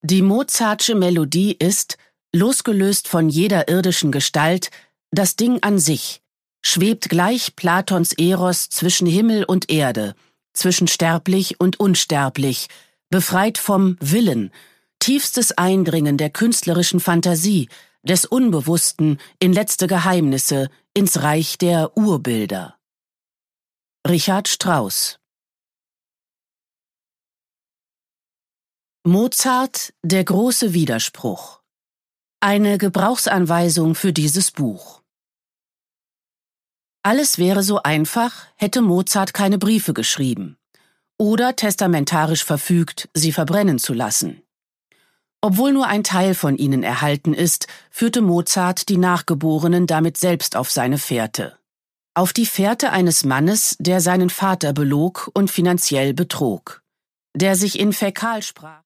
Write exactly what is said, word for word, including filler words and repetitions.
Die Mozartsche Melodie ist, losgelöst von jeder irdischen Gestalt, das Ding an sich, schwebt gleich Platons Eros zwischen Himmel und Erde, zwischen sterblich und unsterblich, befreit vom Willen, tiefstes Eindringen der künstlerischen Fantasie, des Unbewussten in letzte Geheimnisse, ins Reich der Urbilder. Richard Strauss. Mozart, der große Widerspruch. Eine Gebrauchsanweisung für dieses Buch. Alles wäre so einfach, hätte Mozart keine Briefe geschrieben oder testamentarisch verfügt, sie verbrennen zu lassen. Obwohl nur ein Teil von ihnen erhalten ist, führte Mozart die Nachgeborenen damit selbst auf seine Fährte. Auf die Fährte eines Mannes, der seinen Vater belog und finanziell betrog, der sich in Fäkalsprache